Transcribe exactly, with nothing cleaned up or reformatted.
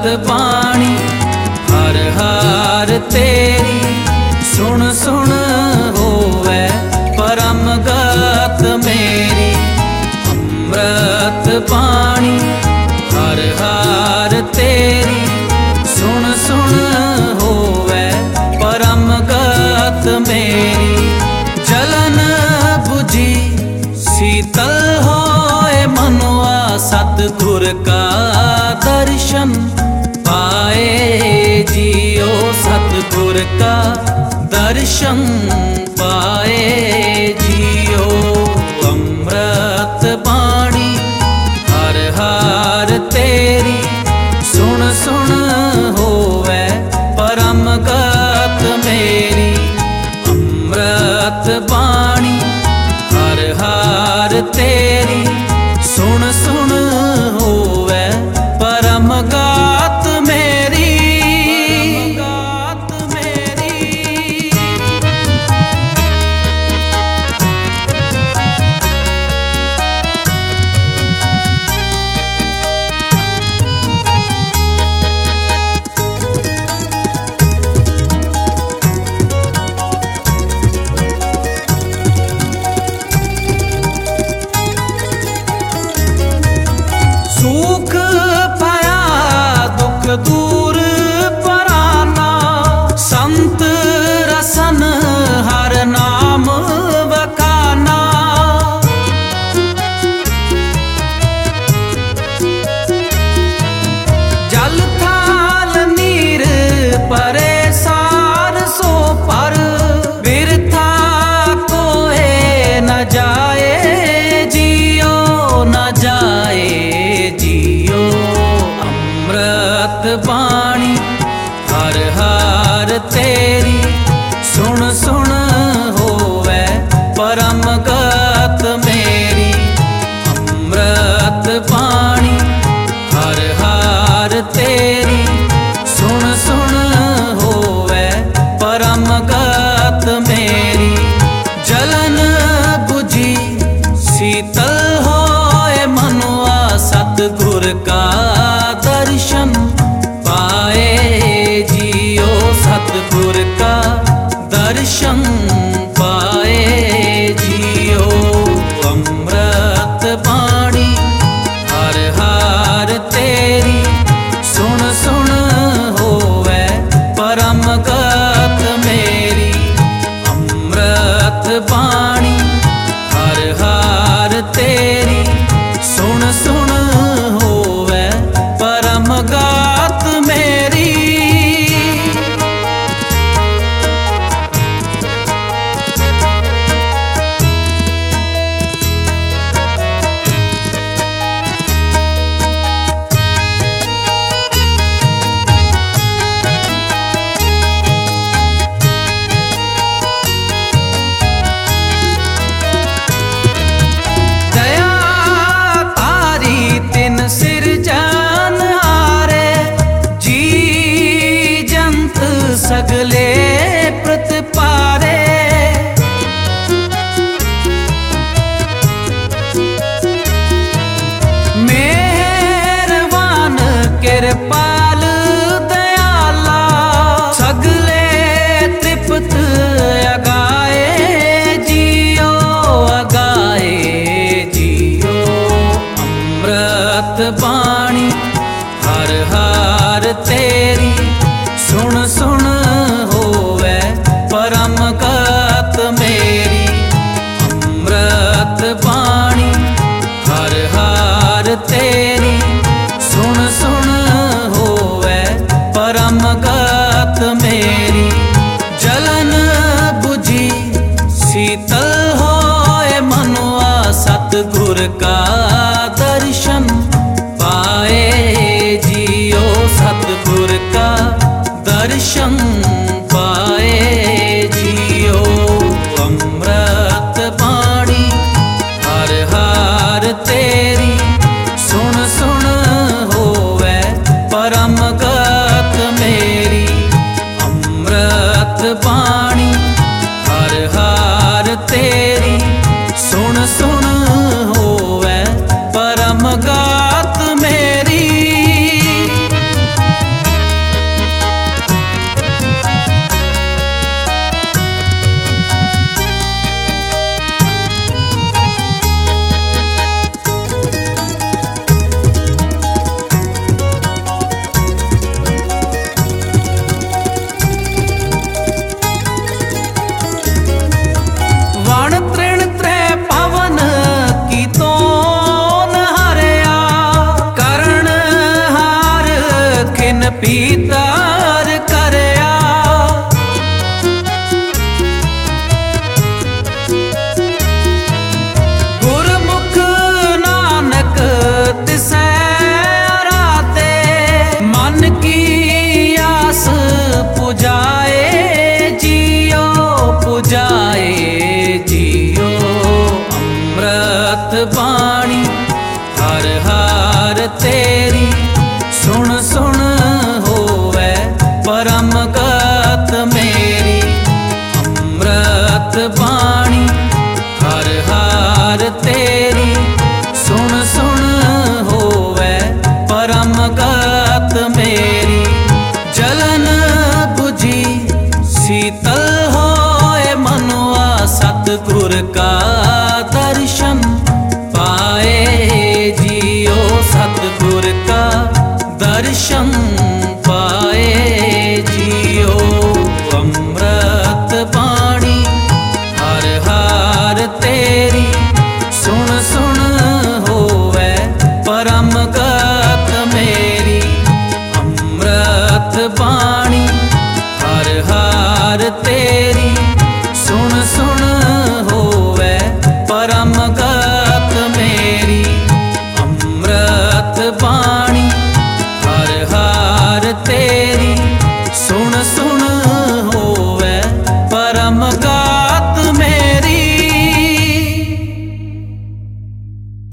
बाणी हर हर तेरी सुन सुन होवे परम गत मेरी। अमृत बाणी हर हर तेरी सुन सुन होवे परम गत मेरी। जलन बुझी शीतल होए मनुआ सतगुर का दर्शन पाए जियो। सतगुर का दर्शन पाए जियो। अमृत बाणी हर हर तेरी सुन सुन होवे परम गत मेरी। अमृत बाणी हर हर तेरी सुन सुन होवे परम गत मेरी। गत मेरी सुख पाया दुख दूर पराना। संत रसन हर नाम बखाना। जल थाल नीर परे सार सो पर बिरथा कोए न जाए जियो न जाए जियो। अमृत बाणी हर हर तेरी सुन सुन होवे परम गत मेरी। अमृत बाणी हर हर तेरी सुन सुन होवे परम गत मेरी। जलन बुझी शीतल होए मनुआ सतगुर का दर्शन पाए जियो। सतगुर का दर्शन पाए जियो। अमृत बाणी हर हर तेरी सुन सुन होवे परम गत मेरी। अमृत बाणी हर हर तेरी सुन सुन होवे परम गत मेरी। दया तारी तिन सिरजन हारे जी जंत सगले प्रतिपारे। मेहरबान कृपाल दयाला सगले तृप्त अगाए जियो अगाए जियो। अमृत बाणी हर हर तेरी सुन सुन होवे परम गत मेरी। अमृत बाणी हर हर तेरी सुन सुन होवे परम गत मेरी। जलन बुझी शीतल होए मनुआ सतगुर का दर्शन पाए जियो। सतगुर का दर्शन पाए जियो। अमृत बाणी हर हर तेरी सुन सुन होवे परम गत मेरी। अमृत बाणी हर हर तेरी सुन सुन होवे परम गत मेरी। परम गत मेरी। अमृत बाणी